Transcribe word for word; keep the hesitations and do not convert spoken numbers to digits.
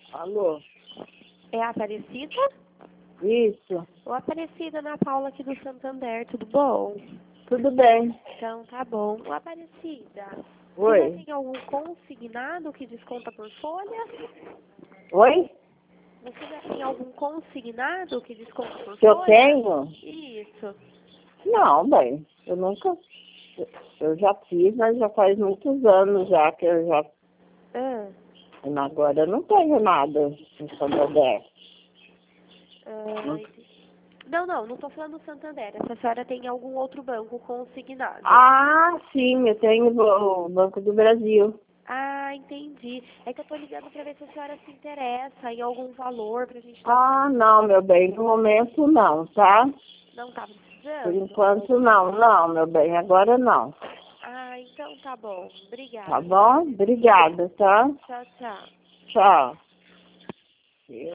Alô? É a Aparecida? Isso. Ô, Aparecida, Ana Paula aqui do Santander, tudo bom? Tudo bem. Então, tá bom. Ô, Aparecida, você já Oi? tem algum consignado que desconta por folha? Oi? Você já tem algum consignado que desconta por Que eu folha? tenho? Isso. Não, bem. Eu nunca... Eu já fiz, mas já faz muitos anos já que eu já... Ah, Agora eu não tenho nada em Santander. ah, entendi. Não, não, não tô falando do Santander. Essa senhora tem algum outro banco consignado? Ah, sim, eu tenho o Banco do Brasil. Ah, entendi. É que eu tô ligando pra ver se a senhora se interessa em algum valor pra gente dar... Ah, não, meu bem. No momento não, tá? Não tá Por precisando? enquanto não, não, meu bem. Agora não. Ah, então tá bom. Obrigada. Tá bom? Obrigada, tá? Tchau, tchau. Tchau.